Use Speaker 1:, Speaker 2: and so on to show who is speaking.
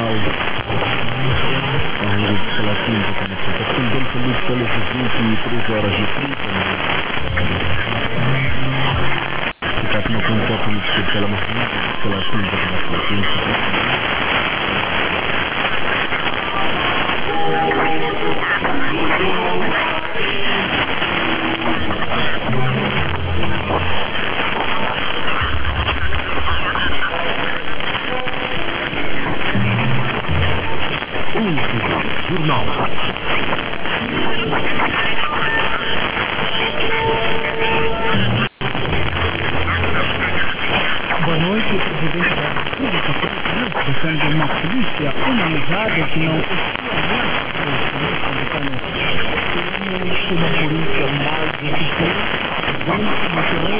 Speaker 1: Jornal Rede Salatim, aqui em Bento Feliz pelas 23h30. Fica aqui no contato com o pela manhã, Salatim, Jornal.
Speaker 2: Boa noite, o presidente da República defende uma polícia humanizada que não uma polícia mais eficiente,